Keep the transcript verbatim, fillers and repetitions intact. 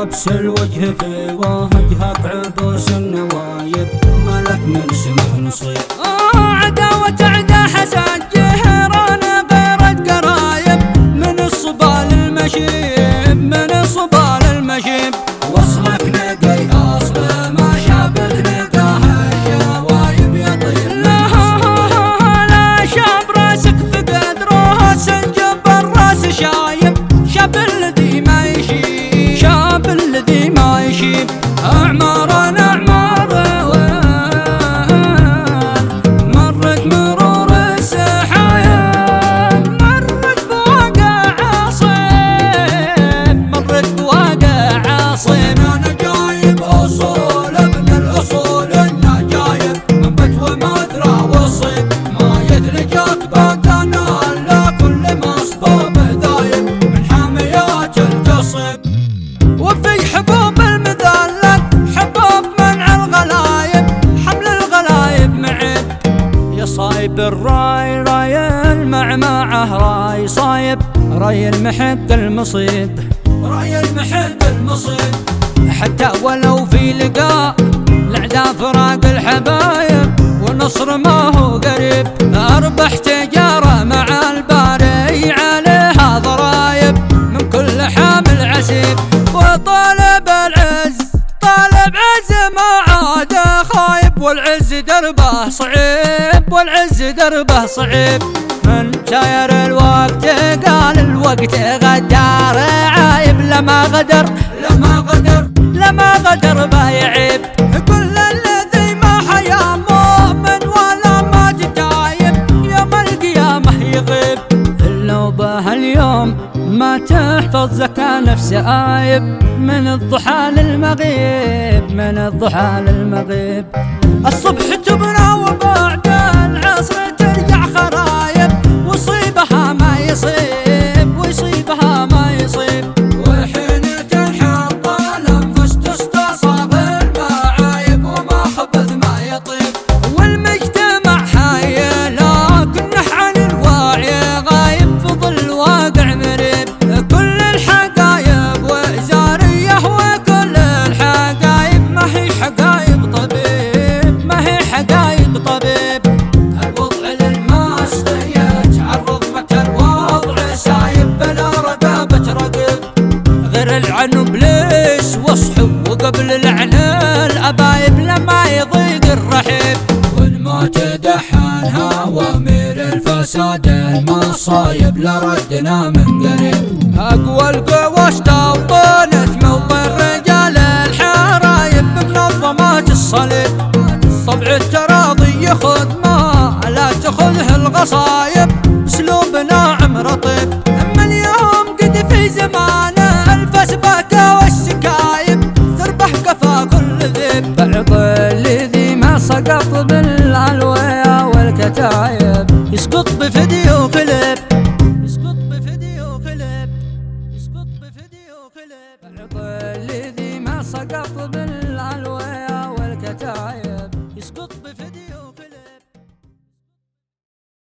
عبس الوجه في وجهك عبوس النوايب ملك من سمه نصيب. عداوة عدا حسد جهران غيرت قرايب من الصبال المشيب من الصبال المشيب. وصلك نقي اصل ما شابت نقاه الشوايب يا طيب. لا لا شاب راسك فقد راس الجب الراس شايب. شاب الذي ما يشيب شاب الذي ما يشيب. اعمارنا اعمار مرت مرور السحايب مرت بواقع عصيب مرت بواقع عصيب. انا جايب اصول ابن الاصول النجايب منبت ومدرى وصيب ما يدرجك بدنا الا كل مصبوب ذايب من حاميات القصب. وفي حبوب المذلل حبوب منع الغلايب حمل الغلايب معب. يا صايب الراي راي المعمعه راي صايب راي المحب المصيب راي المحب المصيب. حتى ولو في لقاء الأعداء فراق الحبايب والنصر ما هو قريب. أربح تجارة مع الباري عليها ضرايب من كل حامل عسيب. وطالب العز طالب عز ما عاد خايب والعز دربه صعيب والعز دربه صعيب. من ساير الوقت قال الوقت غدار عايب لما غدر لما غدر لما غدر به يعيب. كل الذي ما حيا مؤمن ولا ما تتايب يوم القيامة يغيب. لو به اليوم ما تحفظ زكاة نفسه آيب من الضحى للمغيب من الضحى للمغيب. الصبح تبنى وبعد العصر ترجع خرايب ويصيبها ما يصيب ويصيبها ما يصيب. وحين تنحط الانفس تستصاغ المعايب وما خبث ما يطيب. والمجتمع حي لكن عن الوعي غايب في ظل واقع مريب. كل الحقايب وزاريه وكل الحقايب ما هي حقايب طبيب ما هي حقايب طبيب. الوضع للمسطية تعرض متى الوضع سايب بلا رقابة رقب. غير العنب ليش وصحو وقبل العن الأبايب لما يضيق الرحيب. والموت دحان هوامير الفساد المصايب لردنا من قريب. أقوى القوى استوطنت موطن رجال الحرايب بمنظمات الصليب. طبع التراضي يخذ ما لا تخذه الغصايب اسلوب ناعم رطيب. اما اليوم قد في زمانه الفسبكه والسكايب تربح قفا كل ذيب. بعض الذي ما سقط بالعلوية والكتايب يسقط بفدية